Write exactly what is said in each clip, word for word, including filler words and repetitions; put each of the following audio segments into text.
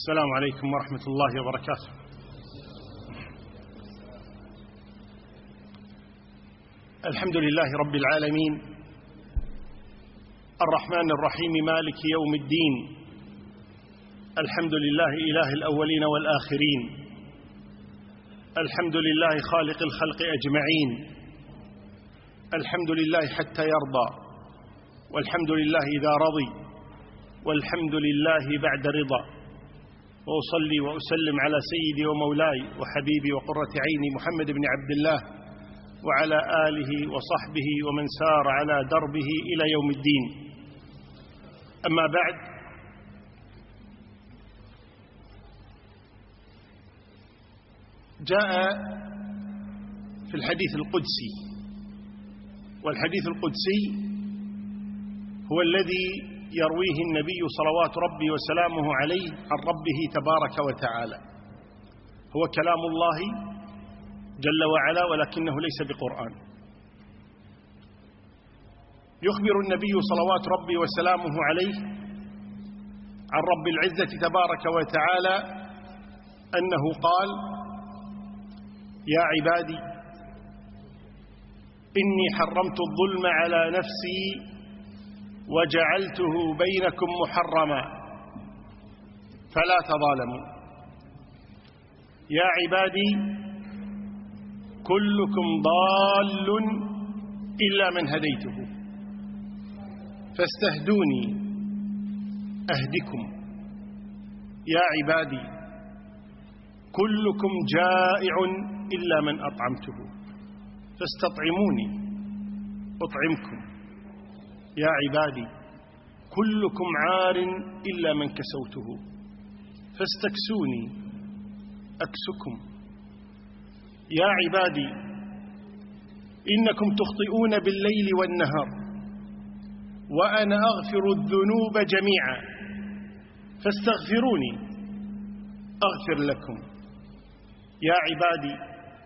السلام عليكم ورحمة الله وبركاته. الحمد لله رب العالمين، الرحمن الرحيم، مالك يوم الدين. الحمد لله إله الأولين والآخرين. الحمد لله خالق الخلق أجمعين. الحمد لله حتى يرضى، والحمد لله إذا رضي، والحمد لله بعد رضا. وأصلي وأسلم على سيدي ومولاي وحبيبي وقرة عيني محمد بن عبد الله وعلى آله وصحبه ومن سار على دربه إلى يوم الدين. أما بعد، جاء في الحديث القدسي، والحديث القدسي هو الذي يرويه النبي صلوات ربي وسلامه عليه عن ربه تبارك وتعالى. هو كلام الله جل وعلا، ولكنه ليس بقرآن. يخبر النبي صلوات ربي وسلامه عليه عن رب العزة تبارك وتعالى أنه قال: يا عبادي إني حرمت الظلم على نفسي وجعلته بينكم محرما فلا تظالموا. يا عبادي كلكم ضال إلا من هديته فاستهدوني أهدكم. يا عبادي كلكم جائع إلا من أطعمته فاستطعموني أطعمكم. يا عبادي كلكم عار إلا من كسوته فاستكسوني أكسكم. يا عبادي إنكم تخطئون بالليل والنهار وأنا أغفر الذنوب جميعا فاستغفروني أغفر لكم. يا عبادي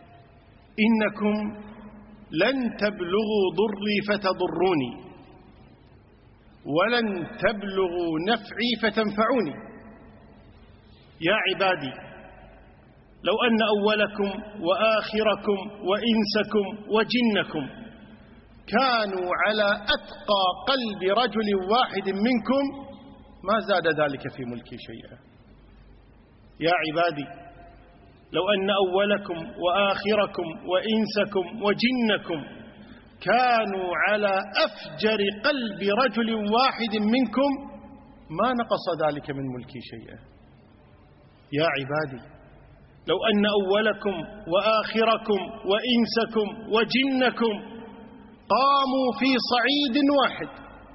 إنكم لن تبلغوا ضري فتضروني ولن تبلغوا نفعي فتنفعوني. يا عبادي لو أن أولكم وآخركم وإنسكم وجنكم كانوا على أتقى قلب رجل واحد منكم ما زاد ذلك في ملكي شيئا. يا عبادي لو أن أولكم وآخركم وإنسكم وجنكم كانوا على أفجر قلب رجل واحد منكم ما نقص ذلك من ملكي شيئا. يا عبادي لو أن أولكم وآخركم وإنسكم وجنكم قاموا في صعيد واحد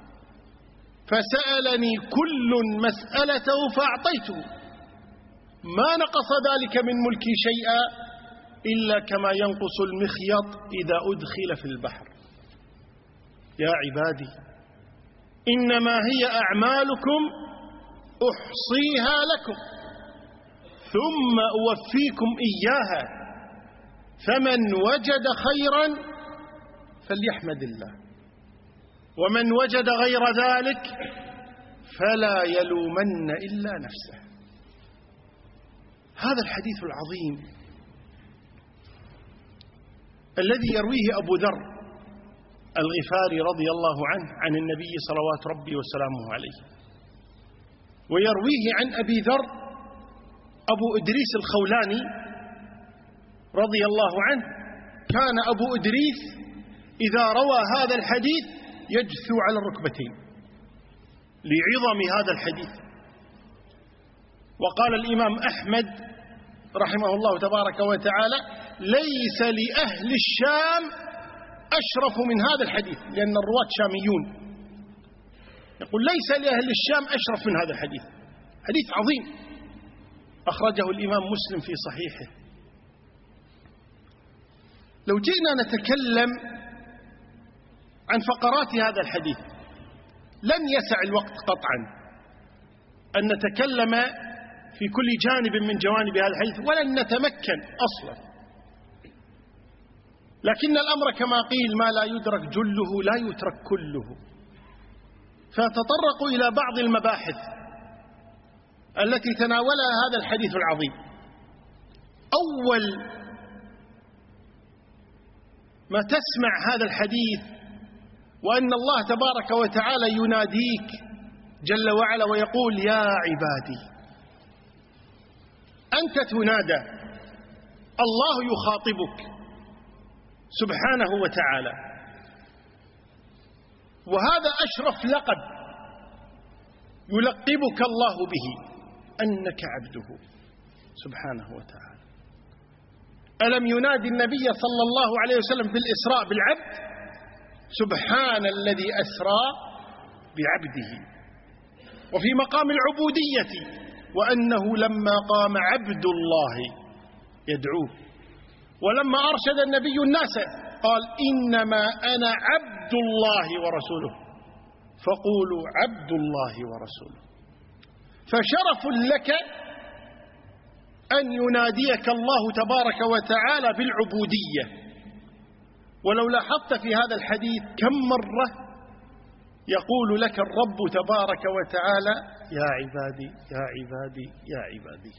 فسألني كل مسألته فأعطيته ما نقص ذلك من ملكي شيئا إلا كما ينقص المخيط إذا أدخل في البحر. يا عبادي إنما هي أعمالكم أحصيها لكم ثم أوفيكم إياها فمن وجد خيرا فليحمد الله ومن وجد غير ذلك فلا يلومن إلا نفسه. هذا الحديث العظيم الذي يرويه أبو ذر الغفاري رضي الله عنه عن النبي صلوات ربي وسلامه عليه، ويرويه عن أبي ذر أبو إدريس الخولاني رضي الله عنه. كان أبو إدريس إذا روى هذا الحديث يجثو على الركبتين لعظم هذا الحديث. وقال الإمام أحمد رحمه الله تبارك وتعالى: ليس لأهل الشام أشرف من هذا الحديث، لأن الرواة شاميون. يقول: ليس لأهل الشام أشرف من هذا الحديث. حديث عظيم أخرجه الإمام مسلم في صحيحه. لو جئنا نتكلم عن فقرات هذا الحديث لن يسع الوقت قطعا أن نتكلم في كل جانب من جوانب هذا الحديث، ولن نتمكن أصلا. لكن الأمر كما قيل: ما لا يدرك جله لا يترك كله. فأتطرق إلى بعض المباحث التي تناولها هذا الحديث العظيم. أول ما تسمع هذا الحديث وأن الله تبارك وتعالى يناديك جل وعلا ويقول يا عبادي، أنت تنادى، الله يخاطبك سبحانه وتعالى، وهذا أشرف لقب يلقبك الله به أنك عبده سبحانه وتعالى. ألم ينادي النبي صلى الله عليه وسلم في الإسراء بالعبد؟ سبحان الذي أسرى بعبده. وفي مقام العبودية وأنه لما قام عبد الله يدعوه، ولما أرشد النبي الناس قال إنما أنا عبد الله ورسوله فقولوا عبد الله ورسوله. فشرف لك أن يناديك الله تبارك وتعالى بالعبودية. ولو لاحظت في هذا الحديث كم مرة يقول لك الرب تبارك وتعالى يا عبادي يا عبادي يا عبادي،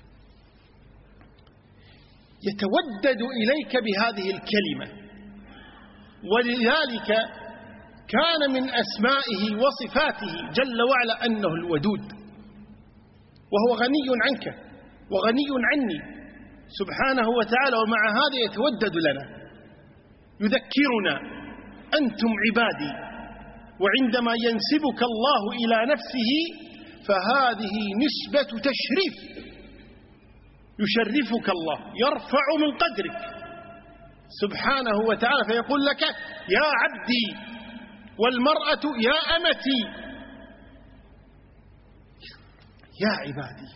يتودد إليك بهذه الكلمة. ولذلك كان من أسمائه وصفاته جل وعلا أنه الودود، وهو غني عنك وغني عني سبحانه وتعالى، ومع هذا يتودد لنا يذكرنا أنتم عبادي. وعندما ينسبك الله إلى نفسه فهذه نسبة تشريف، يشرفك الله، يرفع من قدرك سبحانه وتعالى، فيقول لك يا عبدي، والمرأة يا أمتي، يا عبادي.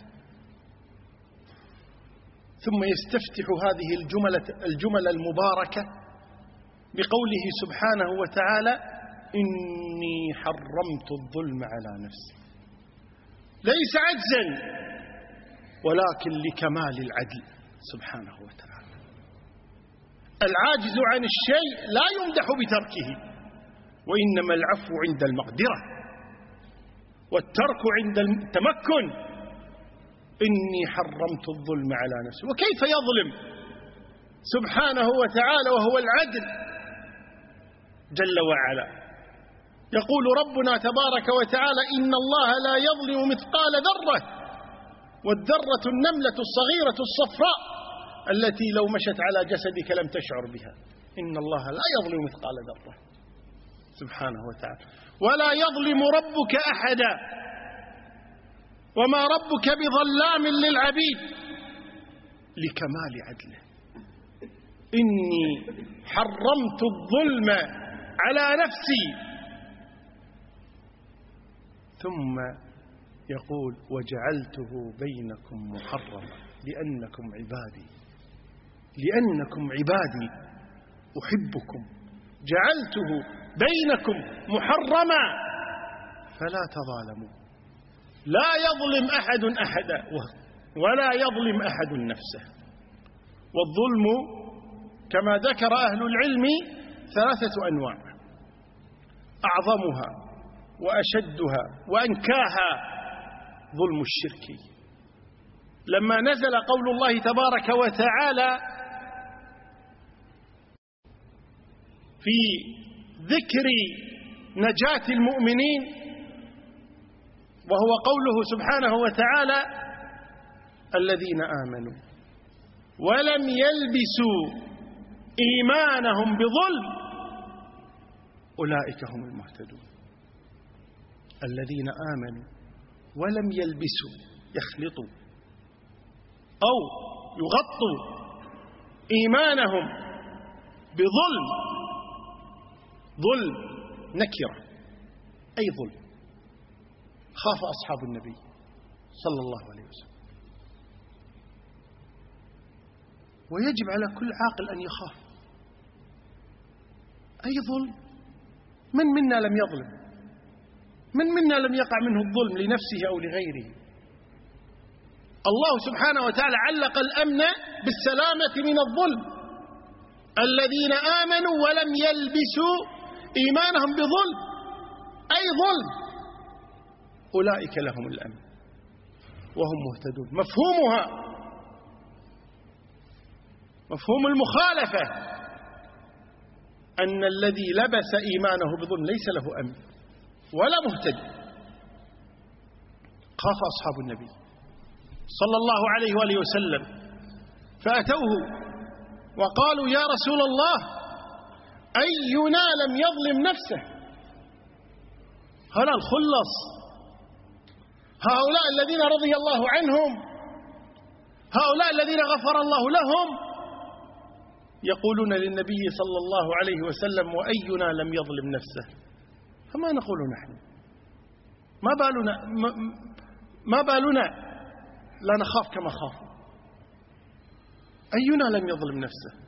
ثم يستفتح هذه الجملة الجمل المباركة بقوله سبحانه وتعالى إني حرمت الظلم على نفسي، ليس عجزا ولكن لكمال العدل سبحانه وتعالى. العاجز عن الشيء لا يمدح بتركه، وإنما العفو عند المقدرة والترك عند التمكن. إني حرمت الظلم على نفسي. وكيف يظلم سبحانه وتعالى وهو العدل جل وعلا؟ يقول ربنا تبارك وتعالى إن الله لا يظلم مثقال ذرة، والذرة النملة الصغيرة الصفراء التي لو مشت على جسدك لم تشعر بها. إن الله لا يظلم مثقال ذرة سبحانه وتعالى، ولا يظلم ربك أحدا، وما ربك بظلام للعبيد، لكمال عدله. إني حرمت الظلم على نفسي، ثم يقول وجعلته بينكم محرما لأنكم عبادي، لأنكم عبادي أحبكم، جعلته بينكم محرما فلا تظالموا. لا يظلم أحد أحدا ولا يظلم أحد نفسه. والظلم كما ذكر أهل العلم ثلاثة أنواع، أعظمها وأشدها وأنكاها ظلم الشرك. لما نزل قول الله تبارك وتعالى في ذكر نجاة المؤمنين، وهو قوله سبحانه وتعالى الذين آمنوا ولم يلبسوا إيمانهم بظلم أولئك هم المهتدون. الذين آمنوا ولم يلبسوا، يخلطوا أو يغطوا إيمانهم بظلم. ظلم نكرة، أي ظلم. خاف أصحاب النبي صلى الله عليه وسلم، ويجب على كل عاقل أن يخاف. أي ظلم؟ من منا لم يظلم؟ من منا لم يقع منه الظلم لنفسه أو لغيره؟ الله سبحانه وتعالى علق الأمن بالسلامة من الظلم. الذين آمنوا ولم يلبسوا إيمانهم بظلم، أي ظلم، أولئك لهم الأمن. وهم مهتدون. مفهومها مفهوم المخالفة أن الذي لبس إيمانه بظلم ليس له أمن ولا مهتدي. خاف أصحاب النبي صلى الله عليه وآله وسلم فأتوه وقالوا يا رسول الله أينا لم يظلم نفسه؟ هلا الخلص، هؤلاء الذين رضي الله عنهم، هؤلاء الذين غفر الله لهم، يقولون للنبي صلى الله عليه وسلم وأينا لم يظلم نفسه؟ فما نقول نحن؟ ما بالنا ما بالنا لا نخاف كما خافوا؟ أينا لم يظلم نفسه؟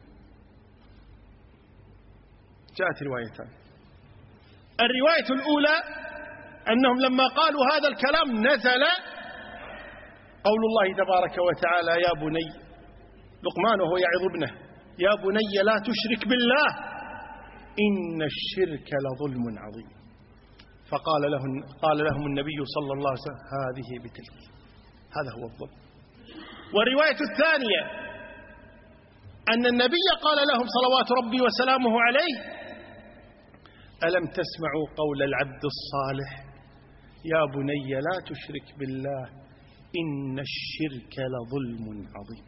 جاءت روايتان. الرواية الأولى أنهم لما قالوا هذا الكلام نزل قول الله تبارك وتعالى يا بني، لقمان وهو يعظ ابنه، يا بني لا تشرك بالله إن الشرك لظلم عظيم. فقال لهم قال لهم النبي صلى الله عليه وسلم هذه بتلك، هذا هو الظلم. والرواية الثانية أن النبي قال لهم صلوات ربي وسلامه عليه ألم تسمعوا قول العبد الصالح يا بني لا تشرك بالله إن الشرك لظلم عظيم.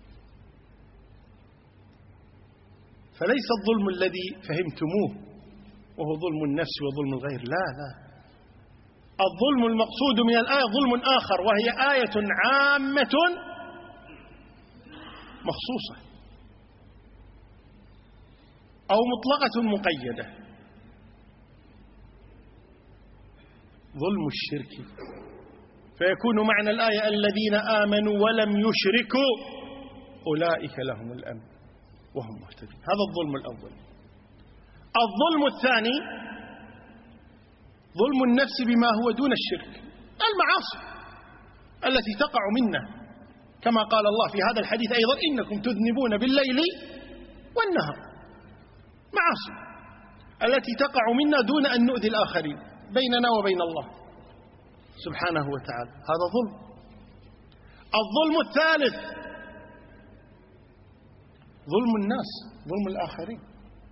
فليس الظلم الذي فهمتموه وهو ظلم النفس وظلم الغير، لا لا، الظلم المقصود من الآية ظلم آخر، وهي آية عامة مخصوصة أو مطلقة مقيدة. ظلم الشرك، فيكون معنى الآية الذين آمنوا ولم يشركوا أولئك لهم الأمن وهم مهتدون. هذا الظلم الأول. الظلم الثاني ظلم النفس بما هو دون الشرك، المعاصي التي تقع منا، كما قال الله في هذا الحديث أيضا إنكم تذنبون بالليل والنهار. معاصي التي تقع منا دون أن نؤذي الآخرين بيننا وبين الله سبحانه وتعالى، هذا ظلم. الظلم الثالث ظلم الناس، ظلم الآخرين.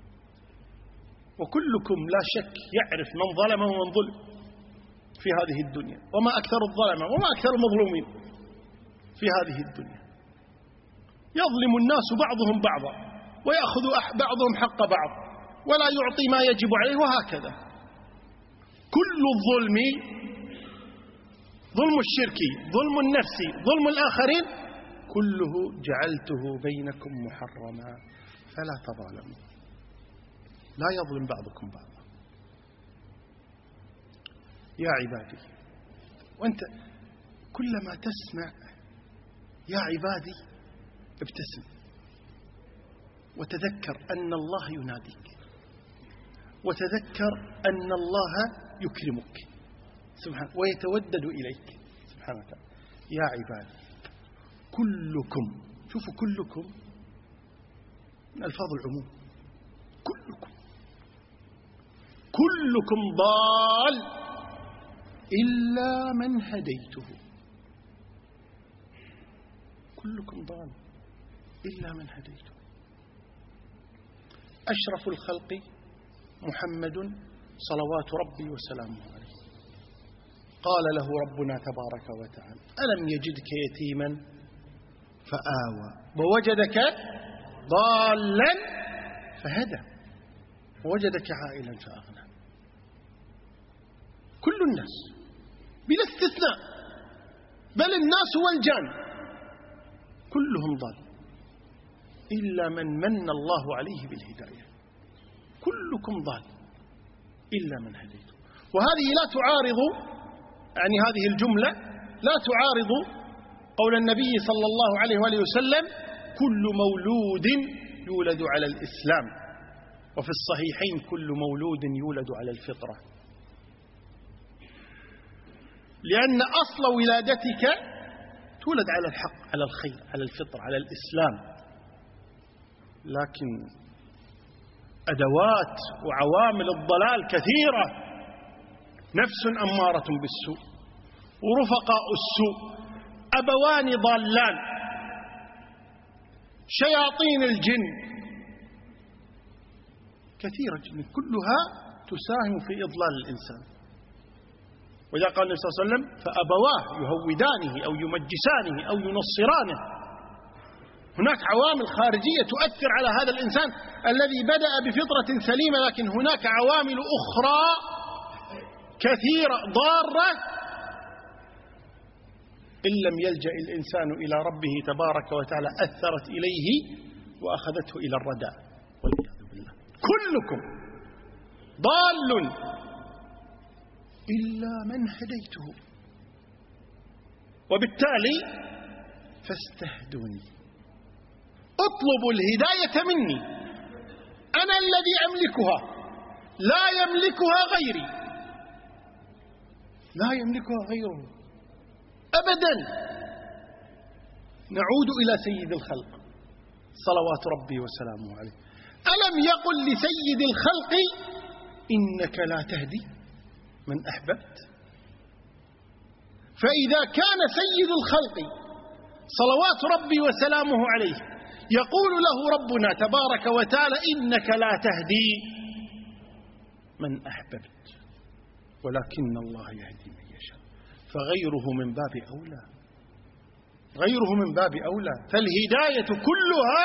وكلكم لا شك يعرف من ظلم ومن ظلم في هذه الدنيا، وما أكثر الظلمة وما أكثر المظلومين في هذه الدنيا. يظلم الناس بعضهم بعضا ويأخذ بعضهم حق بعض ولا يعطي ما يجب عليه، وهكذا. كل الظلم، ظلم الشرك، ظلم النفس، ظلم الآخرين، كله جعلته بينكم محرما فلا تظالموا، لا يظلم بعضكم بعضا. يا عبادي، وأنت كلما تسمع يا عبادي ابتسم وتذكر أن الله يناديك، وتذكر أن الله يكرمك سبحانه ويتودد إليك سبحانه وتعالى. يا عبادي كلكم، شوفوا كلكم من ألفاظ العموم، كلكم كلكم ضال إلا من هديته، كلكم ضال إلا من هديته. أشرف الخلق محمد صلوات ربي وسلامه عليه، قال له ربنا تبارك وتعالى ألم يجدك يتيما فآوى ووجدك ضالا فهدى ووجدك عائلا فأغنى. كل الناس بلا استثناء، بل الناس والجان كلهم ضال إلا من من الله عليه بالهداية. كلكم ضال إلا من هديته. وهذه لا تعارض، يعني هذه الجملة لا تعارض قول النبي صلى الله عليه وآله وسلم كل مولود يولد على الإسلام، وفي الصحيحين كل مولود يولد على الفطرة، لأن أصل ولادتك تولد على الحق، على الخير، على الفطر، على الإسلام. لكن أدوات وعوامل الضلال كثيرة، نفس أمارة بالسوء، ورفقاء السوء، أبوان ضالان، شياطين الجن كثيرة جدا كلها تساهم في إضلال الإنسان. وإذا قال النبي صلى الله عليه وسلم فأبواه يهودانه أو يمجسانه أو ينصرانه. هناك عوامل خارجية تؤثر على هذا الإنسان الذي بدأ بفطرة سليمة، لكن هناك عوامل أخرى كثيرة ضارة إن لم يلجأ الإنسان إلى ربه تبارك وتعالى أثرت إليه وأخذته إلى الردى والعياذ بالله. كلكم ضال إلا من هديته، وبالتالي فاستهدوني. اطلبوا الهداية مني، أنا الذي أملكها، لا يملكها غيري، لا يملكها غيره أبدا. نعود إلى سيد الخلق صلوات ربي وسلامه عليه. ألم يقل لسيد الخلق إنك لا تهدي من أحببت؟ فإذا كان سيد الخلق صلوات ربي وسلامه عليه يقول له ربنا تبارك وتعالى إنك لا تهدي من أحببت ولكن الله يهدي من يشاء، فغيره من باب أولى، غيره من باب أولى. فالهداية كلها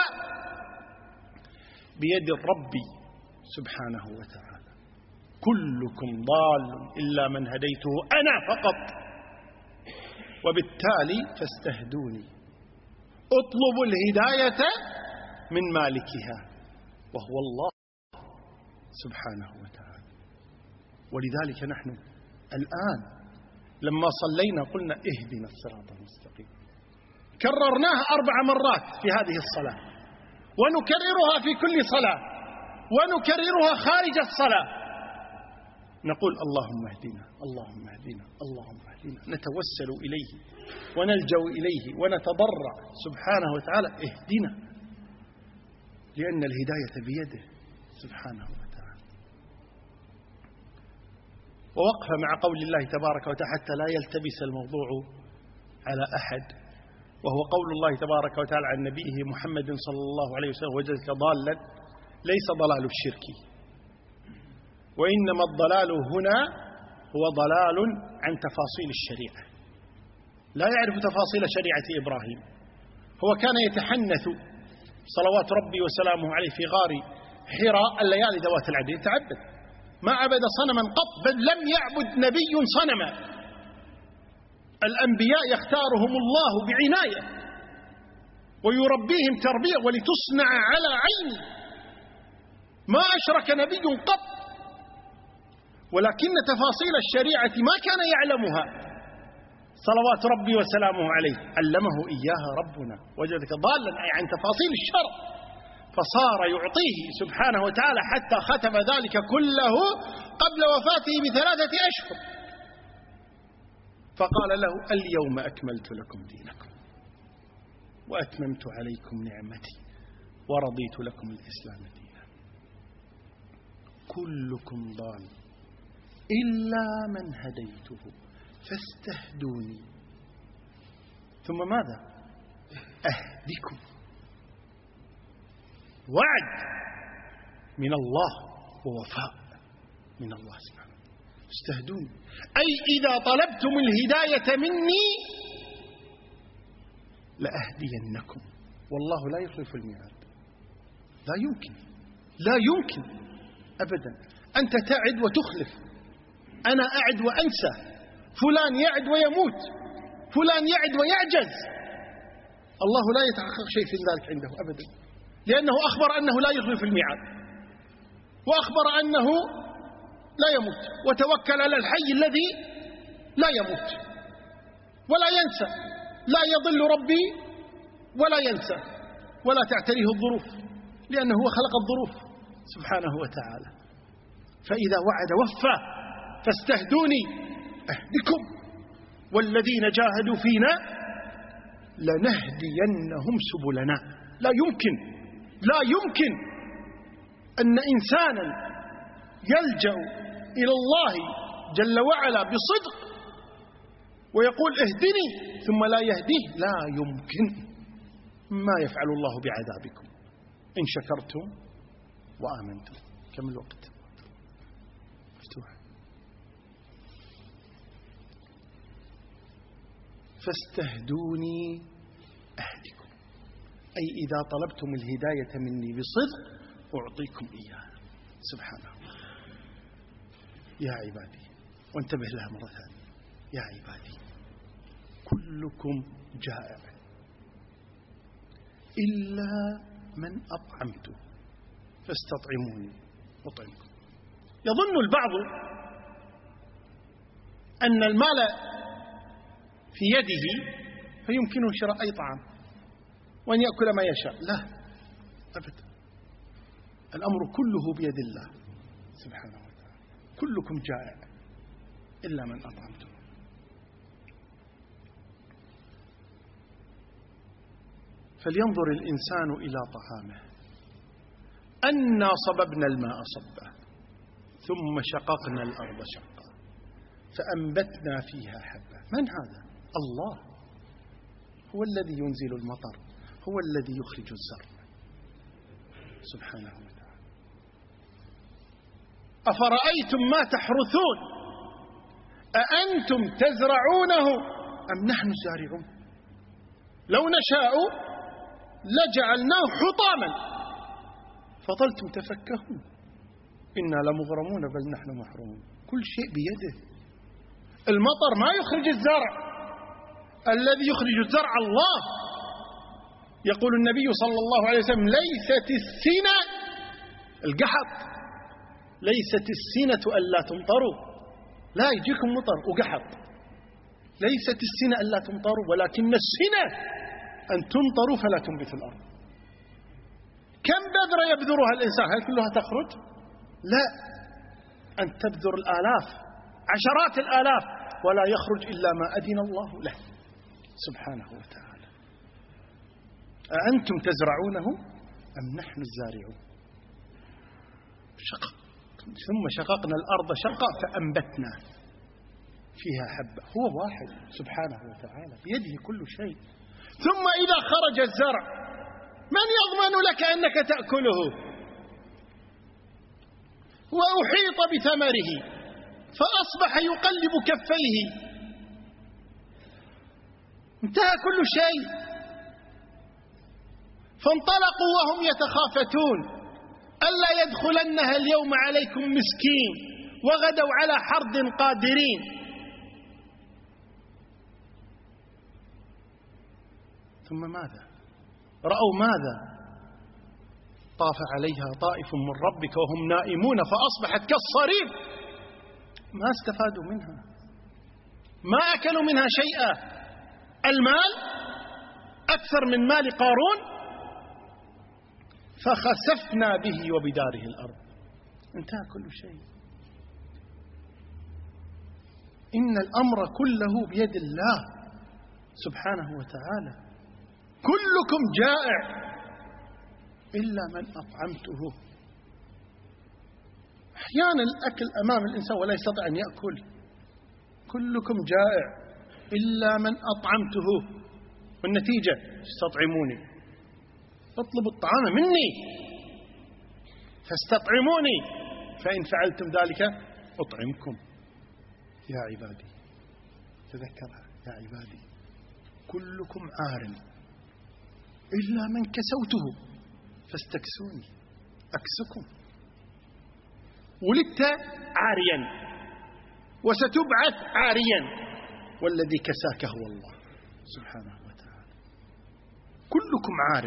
بيد الرب سبحانه وتعالى. كلكم ضال إلا من هديته أنا فقط، وبالتالي فاستهدوني. اطلبوا الهداية من مالكها وهو الله سبحانه وتعالى. ولذلك نحن الآن لما صلينا قلنا اهدنا الصراط المستقيم، كررناها أربع مرات في هذه الصلاة، ونكررها في كل صلاة، ونكررها خارج الصلاة. نقول اللهم اهدنا اللهم اهدنا اللهم اهدنا، نتوسل إليه ونلجأ إليه ونتضرع سبحانه وتعالى اهدنا، لأن الهداية بيده سبحانه وتعالى. ووقف مع قول الله تبارك وتعالى حتى لا يلتبس الموضوع على أحد، وهو قول الله تبارك وتعالى عن نبيه محمد صلى الله عليه وسلم وجدك ضالا ليس ضلال الشرك، وإنما الضلال هنا هو ضلال عن تفاصيل الشريعة، لا يعرف تفاصيل شريعة إبراهيم. هو كان يتحنث صلوات ربي وسلامه عليه في غار حراء الليالي ذوات العدد، يتعبد، ما عبد صنما قط، بل لم يعبد نبي صنما. الأنبياء يختارهم الله بعناية ويربيهم تربية ولتصنع على عيني، ما أشرك نبي قط، ولكن تفاصيل الشريعة ما كان يعلمها صلوات ربي وسلامه عليه، علمه إياها ربنا. وجدك ضالا أي عن تفاصيل الشرع، فصار يعطيه سبحانه وتعالى حتى ختم ذلك كله قبل وفاته بثلاثة أشهر، فقال له اليوم أكملت لكم دينكم وأتممت عليكم نعمتي ورضيت لكم الإسلام دينا. كلكم ضال إلا من هديته فاستهدوني. ثم ماذا؟ أهدكم. وعد من الله ووفاء من الله سبحانه. استهدوني أي إذا طلبتم الهداية مني لأهدينكم، والله لا يخلف الميعاد. لا يمكن لا يمكن أبدا. أنت تعد وتخلف، أنا أعد وأنسى، فلان يعد ويموت، فلان يعد ويعجز. الله لا يتحقق شيء في ذلك عنده أبدا، لأنه أخبر أنه لا يخلف الميعاد، وأخبر أنه لا يموت، وتوكل على الحي الذي لا يموت ولا ينسى، لا يضل ربي ولا ينسى ولا تعتريه الظروف، لأنه هو خلق الظروف سبحانه وتعالى. فإذا وعد وفى. فاستهدوني أهدكم والذين جاهدوا فينا لنهدينهم سبلنا. لا يمكن لا يمكن أن إنسانا يلجأ إلى الله جل وعلا بصدق ويقول اهدني ثم لا يهديه، لا يمكن. ما يفعل الله بعذابكم إن شكرتم وآمنتم. كم الوقت؟ مفتوح. فاستهدوني أهدكم، أي إذا طلبتم الهداية مني بصدق أعطيكم إياها سبحانه. يا عبادي، وانتبه لها مرة ثانية، يا عبادي كلكم جائع إلا من أطعمته فاستطعموني أطعمكم. يظن البعض أن المال في يده فيمكنه شراء أي طعام وأن يأكل ما يشاء، لا أبدا، الأمر كله بيد الله سبحانه وتعالى. كلكم جائع إلا من أطعمته. فلينظر الإنسان إلى طعامه. أنا صببنا الماء صبا ثم شققنا الأرض شقا فأنبتنا فيها حبا. من هذا؟ الله، هو الذي ينزل المطر، هو الذي يخرج الزرع سبحانه وتعالى. أفرأيتم ما تحرثون أأنتم تزرعونه أم نحن الزارعون؟ لو نشاء لجعلناه حطاما فظلتم تفكهون إنا لمغرمون بل نحن محرومون. كل شيء بيده. المطر ما يخرج الزرع، الذي يخرج الزرع الله. يقول النبي صلى الله عليه وسلم ليست السنة القحط، ليست السنة ألا تمطروا، لا يجيكم مطر وقحط، ليست السنة ألا تمطروا ولكن السنة أن تمطروا فلا تنبت الأرض. كم بذرة يبذرها الإنسان؟ هل كلها تخرج؟ لا، أن تبذر الآلاف عشرات الآلاف ولا يخرج إلا ما أذن الله له سبحانه وتعالى. أأنتم تزرعونه أم نحن الزارعون؟ شقق ثم شققنا الأرض شقا فأنبتنا فيها حبة. هو واحد سبحانه وتعالى بيده كل شيء. ثم إذا خرج الزرع من يضمن لك أنك تأكله؟ وأحيط بثمره فأصبح يقلب كفيه، انتهى كل شيء. فانطلقوا وهم يتخافتون ألا يدخلنها اليوم عليكم مسكين وغدوا على حرد قادرين. ثم ماذا رأوا؟ ماذا طاف عليها طائف من ربك وهم نائمون فأصبحت كالصريم. ما استفادوا منها، ما أكلوا منها شيئا. المال أكثر من مال قارون. فخسفنا به وبداره الأرض، انتهى كل شيء. إن الأمر كله بيد الله سبحانه وتعالى. كلكم جائع إلا من أطعمته. أحيانا الأكل أمام الإنسان ولا يستطيع أن يأكل. كلكم جائع إلا من أطعمته، والنتيجة استطعموني، اطلبوا الطعام مني فاستطعموني فإن فعلتم ذلك أطعمكم. يا عبادي تذكرها، يا عبادي كلكم عار إلا من كسوته فاستكسوني أكسكم. ولدت عاريا وستبعث عاريا والذي كساك هو الله سبحانه وتعالى. كلكم عار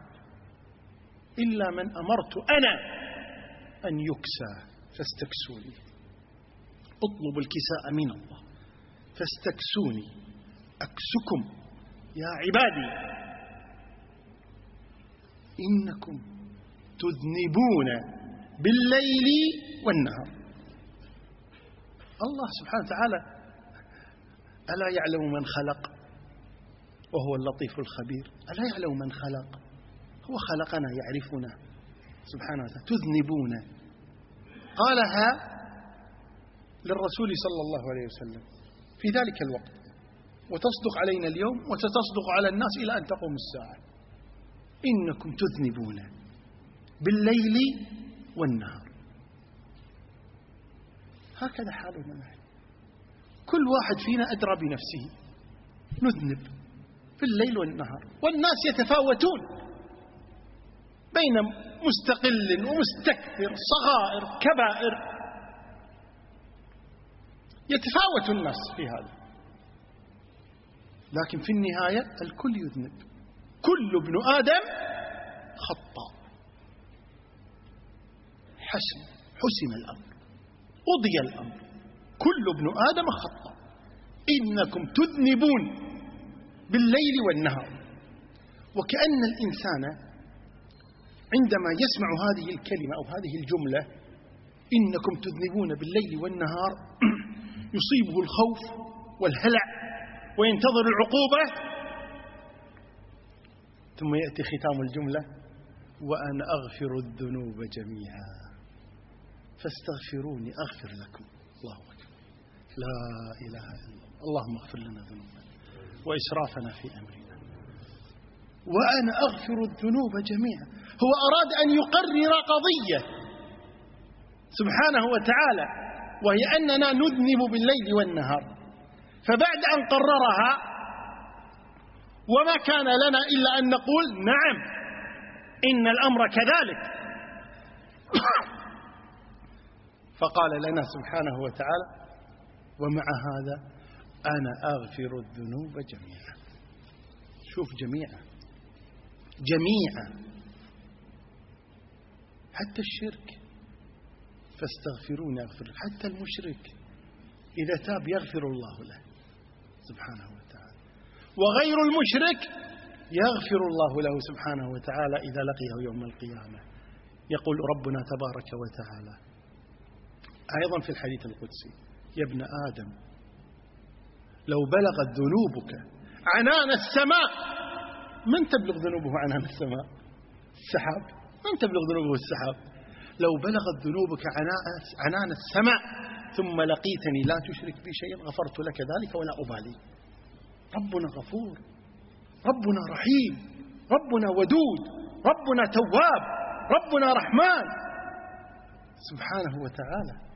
إلا من أمرت أنا أن يكسى فاستكسوني. اطلبوا الكساء من الله فاستكسوني أكسكم. يا عبادي إنكم تذنبون بالليل والنهار. الله سبحانه وتعالى ألا يعلم من خلق وهو اللطيف الخبير؟ ألا يعلم من خلق؟ هو خلقنا يعرفنا سبحانه وتعالى. تذنبون قالها للرسول صلى الله عليه وسلم في ذلك الوقت وتصدق علينا اليوم وستصدق على الناس إلى أن تقوم الساعة. إنكم تذنبون بالليل والنهار. هكذا حالنا نحن، كل واحد فينا أدرى بنفسه، نذنب في الليل والنهار، والناس يتفاوتون بين مستقل ومستكثر، صغائر كبائر، يتفاوت الناس في هذا، لكن في النهاية الكل يذنب، كل ابن آدم خطاء. حسن حسم الأمر، قضي الأمر، كل ابن آدم خطاء. إنكم تذنبون بالليل والنهار. وكأن الإنسان عندما يسمع هذه الكلمة أو هذه الجملة إنكم تذنبون بالليل والنهار يصيبه الخوف والهلع وينتظر العقوبة، ثم يأتي ختام الجملة: وأنا أغفر الذنوب جميعا فاستغفروني أغفر لكم. الله أكبر، لا إله إلا الله. اللهم اغفر لنا ذنوبنا وإسرافنا في أمرنا. وأنا أغفر الذنوب جميعا. هو أراد أن يقرر قضية سبحانه وتعالى، وهي أننا نذنب بالليل والنهار، فبعد أن قررها وما كان لنا إلا أن نقول نعم إن الأمر كذلك، فقال لنا سبحانه وتعالى: ومع هذا أنا أغفر الذنوب جميعا. شوف، جميعا جميعا، حتى الشرك فاستغفروني أغفر. حتى المشرك إذا تاب يغفر الله له سبحانه وتعالى، وغير المشرك يغفر الله له سبحانه وتعالى إذا لقيه يوم القيامة. يقول ربنا تبارك وتعالى أيضا في الحديث القدسي: يا ابن آدم لو بلغت ذنوبك عنان السماء. من تبلغ ذنوبه عنان السماء؟ السحاب. من تبلغ ذنوبه السحاب؟ لو بلغت ذنوبك عنان السماء ثم لقيتني لا تشرك بي شيئا غفرت لك ذلك ولا أبالي. ربنا غفور، ربنا رحيم، ربنا ودود، ربنا تواب، ربنا رحمن سبحانه وتعالى.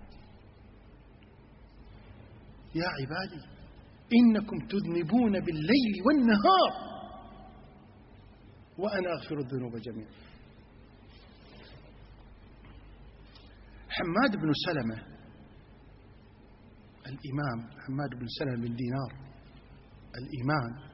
يا عبادي إنكم تذنبون بالليل والنهار وأنا أغفر الذنوب جميعا. حماد بن سلمة الإمام، حماد بن سلمة بن دينار الإمام،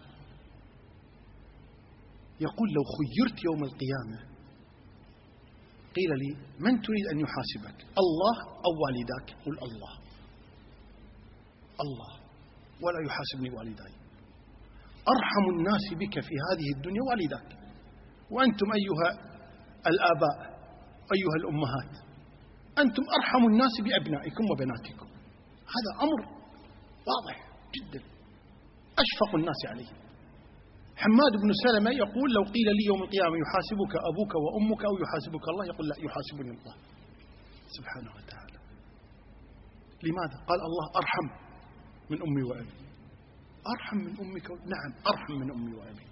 يقول: لو خيرت يوم القيامة قيل لي من تريد أن يحاسبك، الله أو والداك؟ قل الله، الله، ولا يحاسبني والداي. أرحم الناس بك في هذه الدنيا والداك، وأنتم أيها الآباء أيها الأمهات أنتم أرحم الناس بأبنائكم وبناتكم. هذا أمر واضح جدا، أشفق الناس عليه. حماد بن سلمة يقول: لو قيل لي يوم القيامة يحاسبك أبوك وأمك أو يحاسبك الله، يقول: لا، يحاسبني الله سبحانه وتعالى. لماذا؟ قال: الله أرحم من أمي وأبي. أرحم من أمك؟ نعم، أرحم من أمي وأبي.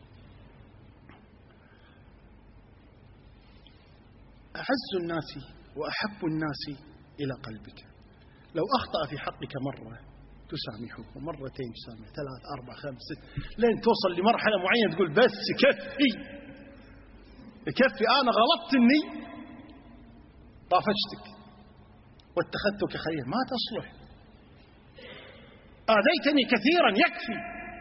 أعز الناس وأحب الناس إلى قلبك. لو أخطأ في حقك مرة تسامحه، مرتين تسامح، ثلاث أربع خمس ست، لين توصل لمرحلة معينة تقول بس كفي كفي، أنا غلطت إني طافتك واتخذتك خير، ما تصلح، آذيتني كثيرا، يكفي.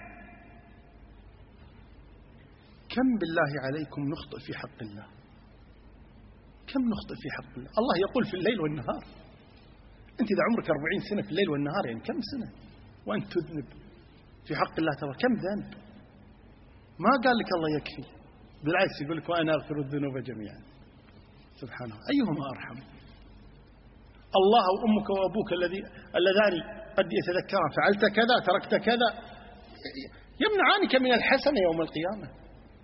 كم بالله عليكم نخطئ في حق الله، كم نخطئ في حق الله. الله يقول في الليل والنهار. أنت إذا عمرك أربعين سنة في الليل والنهار، يعني كم سنة وأنت تذنب في حق الله تبارك؟ كم ذنب؟ ما قال لك الله يكفي، بالعكس يقول لك: وأنا أغفر الذنوب جميعا. سبحانه، أيهما أرحم؟ الله وأمك وأبوك الذي اللذان قد يتذكران فعلت كذا تركت كذا، يمنعانك من الحسنة يوم القيامة.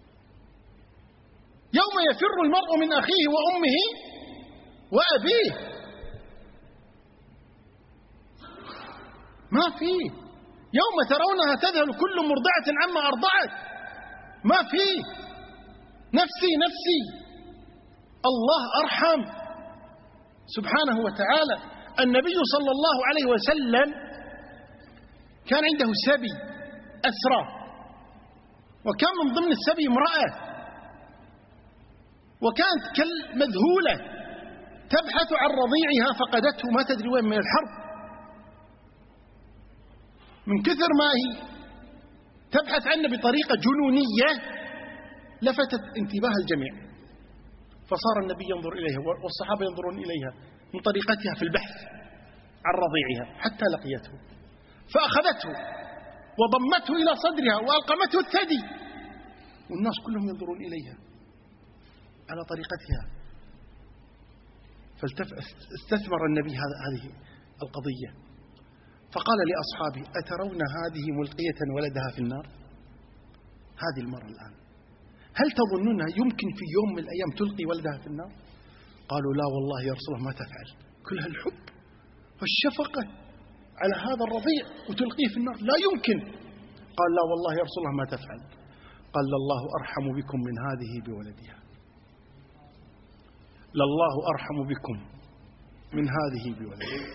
يوم يفر المرء من أخيه وأمه وأبيه، ما فيه يوم ترونها تذهل كل مرضعة عما أرضعت، ما فيه نفسي نفسي. الله أرحم سبحانه وتعالى. النبي صلى الله عليه وسلم كان عنده سبي أسرى، وكان من ضمن السبي امرأة، وكانت كالمذهولة تبحث عن رضيعها فقدته ما تدري وين من الحرب، من كثر ما هي تبحث عنه بطريقة جنونية لفتت انتباه الجميع، فصار النبي ينظر إليها والصحابة ينظرون إليها من طريقتها في البحث عن رضيعها، حتى لقيته فأخذته وضمته إلى صدرها وألقمته الثدي، والناس كلهم ينظرون إليها على طريقتها. فاستثمر النبي هذه القضية فقال لأصحابه: أترون هذه ملقية ولدها في النار؟ هذه المرة الآن هل تظنونها يمكن في يوم من الأيام تلقي ولدها في النار؟ قالوا: لا والله يا رسول الله ما تفعل. كل هالحب والشفقة على هذا الرضيع وتلقيه في النار؟ لا يمكن. قال: لا والله يا رسول الله ما تفعل. قال: لله أرحم بكم من هذه بولدها، لله أرحم بكم من هذه بولدها.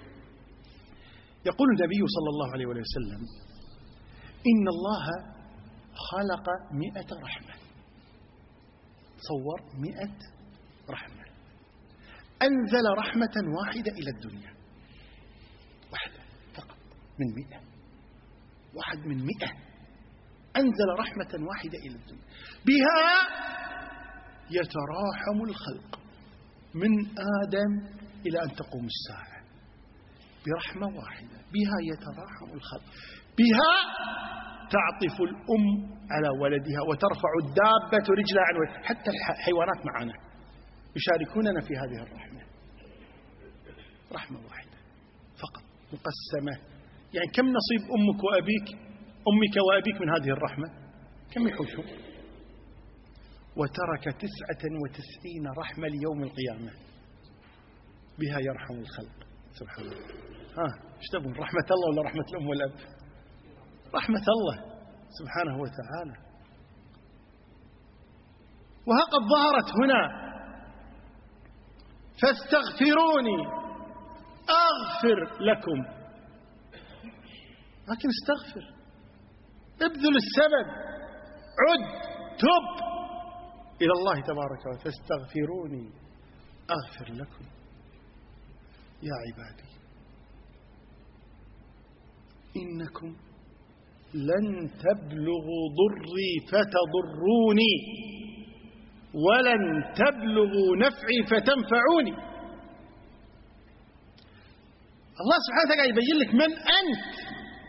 يقول النبي صلى الله عليه وسلم: إن الله خلق مئة رحمة. تصور مئة رحمة، أنزل رحمة واحدة إلى الدنيا، واحدة فقط من مئة، واحد من مئة أنزل رحمة واحدة إلى الدنيا، بها يتراحم الخلق من آدم إلى أن تقوم الساعة، برحمة واحدة بها يتراحم الخلق، بها تعطف الأم على ولدها وترفع الدابة رجلها عن ولدها. حتى الحيوانات معنا يشاركوننا في هذه الرحمة، رحمة واحدة فقط مقسمة. يعني كم نصيب أمك وأبيك أمك وأبيك من هذه الرحمة؟ كم يحوشون؟ وترك تسعة وتسعين رحمة ليوم القيامة بها يرحم الخلق سبحانه وتعالى. ها ايش تبون، رحمة الله ولا رحمة الأم والأب؟ رحمة الله سبحانه وتعالى. وهقد ظهرت هنا: فاستغفروني أغفر لكم. لكن استغفر، ابذل السبب، عد، تب إلى الله تبارك وتعالى. فاستغفروني أغفر لكم. يا عبادي إنكم لن تبلغوا ضري فتضروني ولن تبلغوا نفعي فتنفعوني. الله سبحانه وتعالى يبين لك من أنت.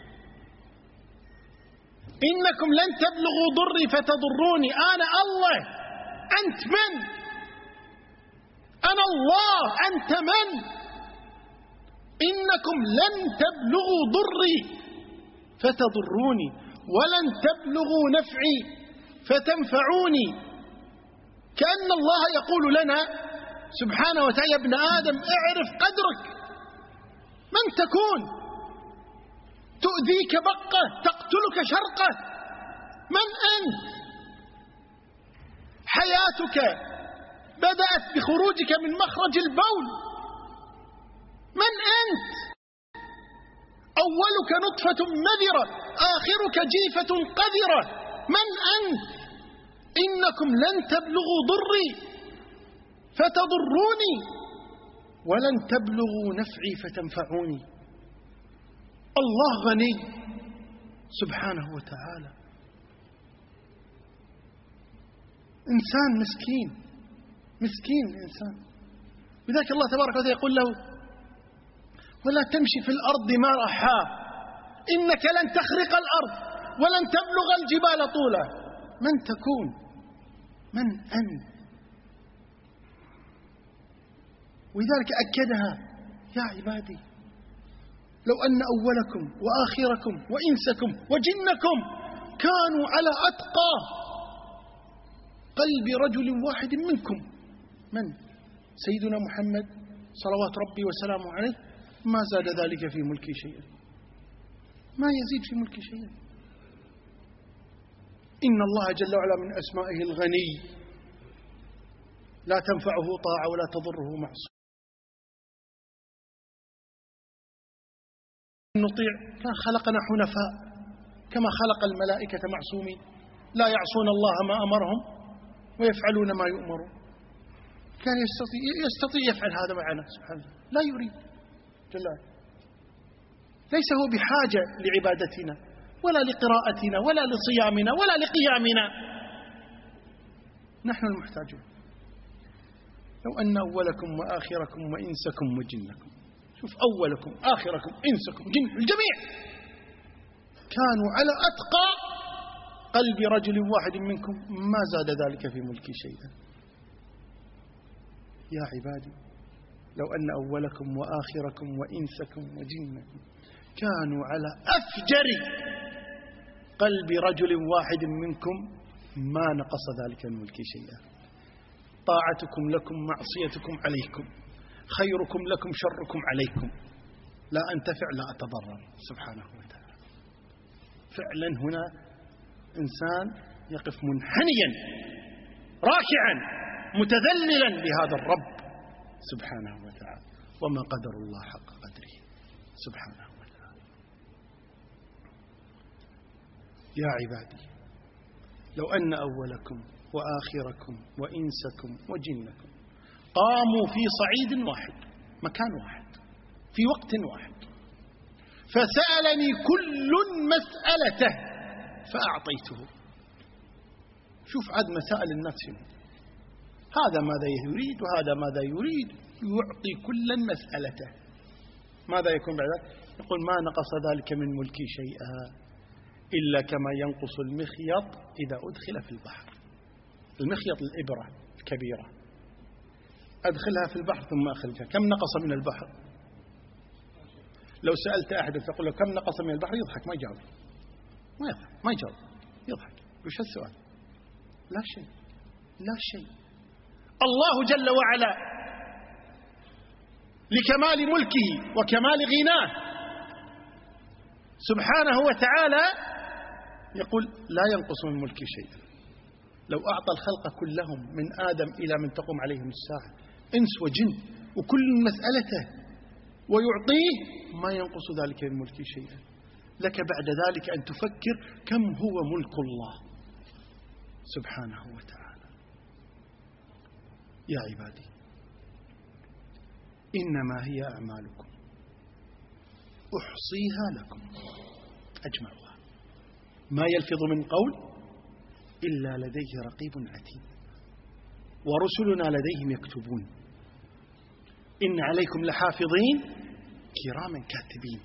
إنكم لن تبلغوا ضري فتضروني، أنا الله، أنت من؟ أنا الله، أنت من؟ إنكم لن تبلغوا ضري فتضروني ولن تبلغوا نفعي فتنفعوني. كأن الله يقول لنا سبحانه وتعالى: يا ابن آدم اعرف قدرك، من تكون؟ تؤذيك بقة، تقتلك شرقة، من أنت؟ حياتك بدأت بخروجك من مخرج البول، من أنت؟ أولك نطفة مذرة، آخرك جيفة قذرة، من أنت؟ إنكم لن تبلغوا ضري فتضروني ولن تبلغوا نفعي فتنفعوني. الله غني سبحانه وتعالى، إنسان مسكين، مسكين الإنسان. لذلك الله تبارك وتعالى يقول له: ولا تمشي في الأرض مرحا إنك لن تخرق الأرض ولن تبلغ الجبال طولا. من تكون؟ من أنت؟ ولذلك أكدها: يا عبادي لو أن أولكم وآخركم وإنسكم وجنكم كانوا على أتقى قلب رجل واحد منكم. من؟ سيدنا محمد صلوات ربي وسلامه عليه، ما زاد ذلك في ملكي شيئا. ما يزيد في ملك شيئا. إن الله جل وعلا من أسمائه الغني، لا تنفعه طاعة ولا تضره معصية. نطيع كان خلقنا حنفاء كما خلق الملائكة معصومين لا يعصون الله ما أمرهم ويفعلون ما يؤمرون. كان يستطيع, يستطيع يفعل هذا معنا سبحانه، لا يريد جل وعلا. ليس هو بحاجة لعبادتنا ولا لقراءتنا ولا لصيامنا ولا لقيامنا، نحن المحتاجون. لو أن أولكم وآخركم وإنسكم وجنكم، شوف أولكم آخركم إنسكم جن الجميع كانوا على أتقى قلب رجل واحد منكم ما زاد ذلك في ملكي شيئا. يا عبادي لو أن أولكم وآخركم وإنسكم وجنكم كانوا على أفجر قلب رجل واحد منكم ما نقص ذلك من ملكي شيئا. طاعتكم لكم معصيتكم عليكم، خيركم لكم شركم عليكم، لا أنتفع لا أتضرر سبحانه وتعالى. فعلا هنا إنسان يقف منحنيا راكعا متذللا لهذا الرب سبحانه وتعالى، وما قدر الله حق قدره سبحانه وتعالى. يا عبادي لو أن أولكم وآخركم وإنسكم وجنكم قاموا في صعيد واحد مكان واحد في وقت واحد فسألني كل مسألته فأعطيته. شوف عد مسائل الناس هنا، هذا ماذا يريد وهذا ماذا يريد، يعطي كلا مسألته. ماذا يكون بعد ذلك؟ يقول ما نقص ذلك من ملكي شيئا إلا كما ينقص المخيط إذا أدخل في البحر. المخيط الإبرة الكبيرة أدخلها في البحر ثم أخرجها، كم نقص من البحر؟ لو سألت أحد تقول له كم نقص من البحر يضحك ما يجاوب، ما يضحك ما يجاوب يضحك. وش السؤال؟ لا شيء لا شيء. الله جل وعلا لكمال ملكه وكمال غناه سبحانه وتعالى يقول لا ينقص من ملكي شيئا. لو أعطى الخلق كلهم من آدم إلى من تقوم عليهم الساعة إنس وجن وكل مسألته ويعطيه ما ينقص ذلك من ملكي شيئا. لك بعد ذلك أن تفكر كم هو ملك الله سبحانه وتعالى. يا عبادي إنما هي أعمالكم أحصيها لكم أجمعها ما يلفظ من قول إلا لديه رقيب عتيد ورسلنا لديهم يكتبون إن عليكم لحافظين كراما كاتبين.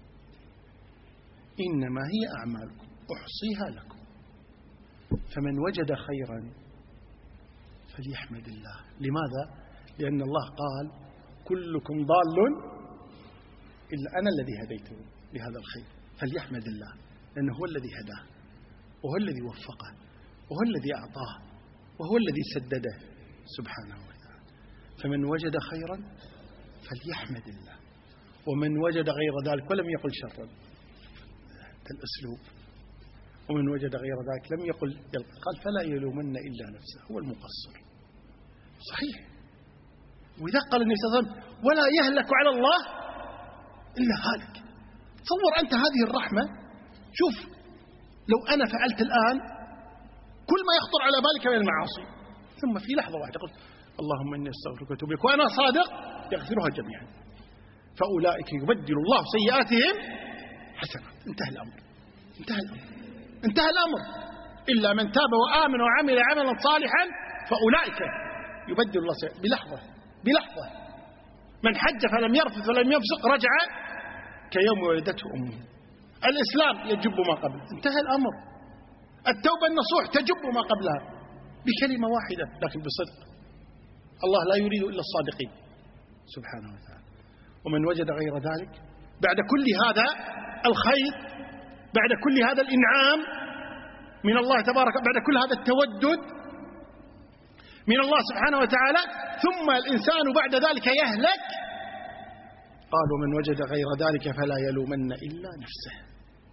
إنما هي أعمالكم أحصيها لكم فمن وجد خيرا فليحمد الله. لماذا؟ لأن الله قال كلكم ضال إلا أنا الذي هديته لهذا الخير فليحمد الله، لأنه هو الذي هداه وهو الذي وفقه وهو الذي أعطاه وهو الذي سدده سبحانه وتعالى. فمن وجد خيرا فليحمد الله، ومن وجد غير ذلك ولم يقل شرا الأسلوب، ومن وجد غير ذلك لم يقل قال فلا يلومن إلا نفسه، هو المقصر صحيح. وإذا قال النبي صلى الله عليه وسلم ولا يهلك على الله إلا هالك. تصور أنت هذه الرحمة. شوف لو أنا فعلت الآن كل ما يخطر على بالك من المعاصي ثم في لحظة واحدة قلت اللهم إني أستغفرك وأتوب إليك وأنا صادق يغفرها جميعا، فأولئك يبدل الله سيئاتهم حسنات. انتهى الأمر انتهى الأمر انتهى الأمر إلا من تاب وآمن وعمل عملا صالحا فأولئك يبدل الله سيئاتهم بلحظة بلحظة. من حج فلم يرفث ولم يفسق رجع كيوم ولدته أمه. الإسلام يجب ما قبله، انتهى الأمر. التوبة النصوح تجب ما قبلها بكلمة واحدة لكن بصدق. الله لا يريد إلا الصادقين سبحانه وتعالى. ومن وجد غير ذلك بعد كل هذا الخير، بعد كل هذا الإنعام من الله تبارك، بعد كل هذا التودد من الله سبحانه وتعالى، ثم الإنسان بعد ذلك يهلك، قال ومن وجد غير ذلك فلا يلومن إلا نفسه.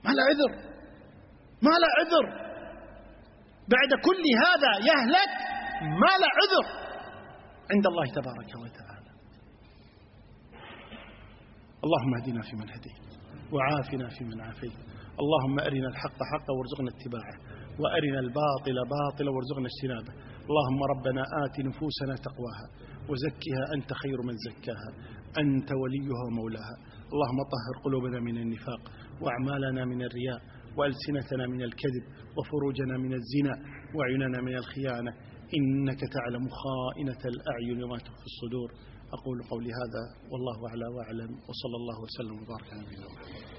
ما له عذر، ما له عذر، بعد كل هذا يهلك، ما له عذر عند الله تبارك وتعالى. اللهم اهدنا فيمن هديت، وعافنا فيمن عافيت، اللهم أرنا الحق حقا وارزقنا اتباعه، وأرنا الباطل باطلا وارزقنا اجتنابه. اللهم ربنا آت نفوسنا تقواها وزكها أنت خير من زكاها، أنت وليها ومولاها. اللهم طهر قلوبنا من النفاق، وأعمالنا من الرياء، وألسنتنا من الكذب، وفروجنا من الزنا، وعيوننا من الخيانة، إنك تعلم خائنة الأعين وما تخفي الصدور. أقول قولي هذا والله أعلى وأعلم، وصلى الله وسلم وبارك على نبينا محمد.